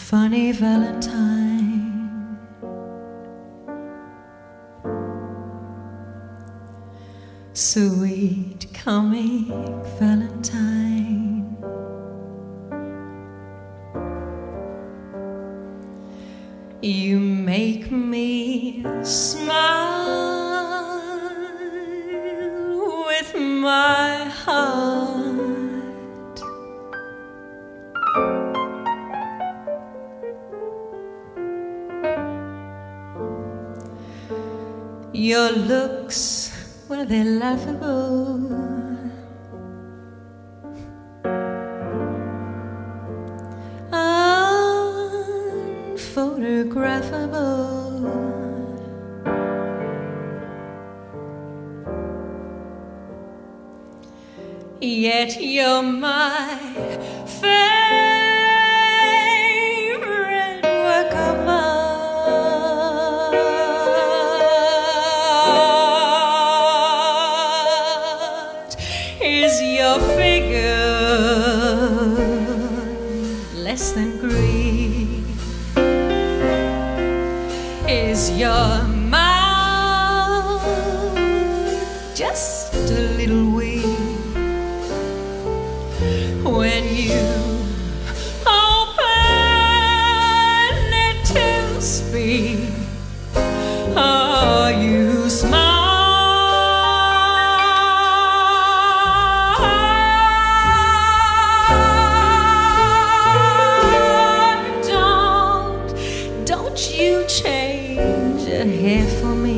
funny Valentine. Sweet comic Valentine. You make me smile with my heart. Your looks, well, they're laughable. Unphotographable. Yet you're my favorite work of art. Is your figure less than Greek? Is your mouth just a little weak? When you open it to speak, oh, you smile. Don't you change a hair for me.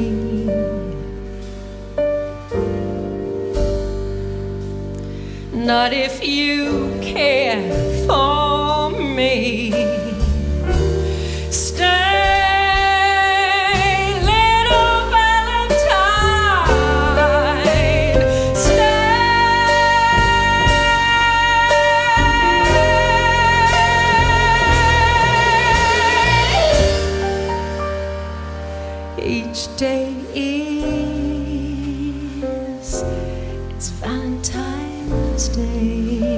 Not if you care for me. Stay, little Valentine. Stay. Each day it's Valentine's Day.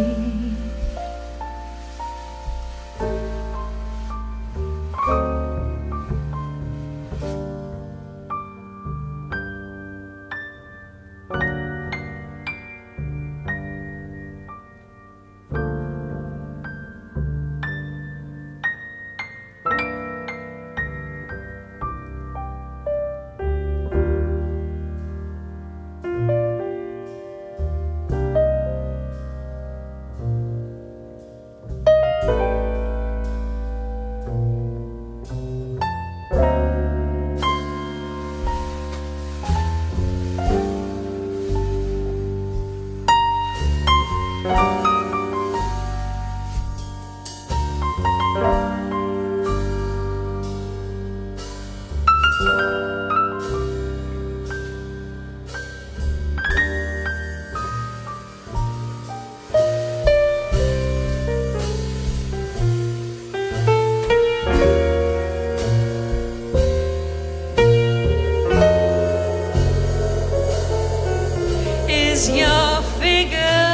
Is your figure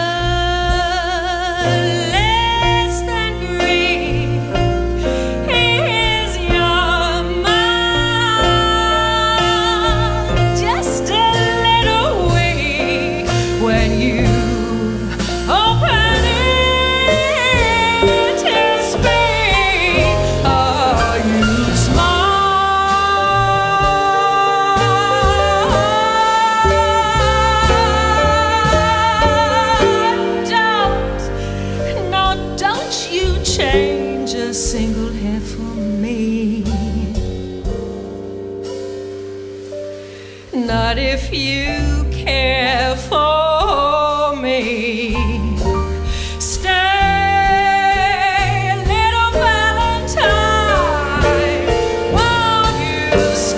less than Greek? Is your mouth just a little weak? When you open it to speak, oh, you smile. Change a single hair for me. Not if you care for me. Stay, little Valentine. Won't you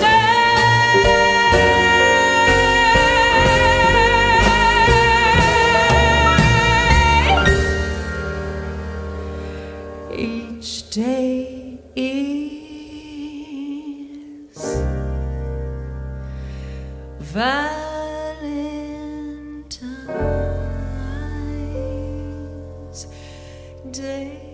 stay? Each day is Valentine's Day.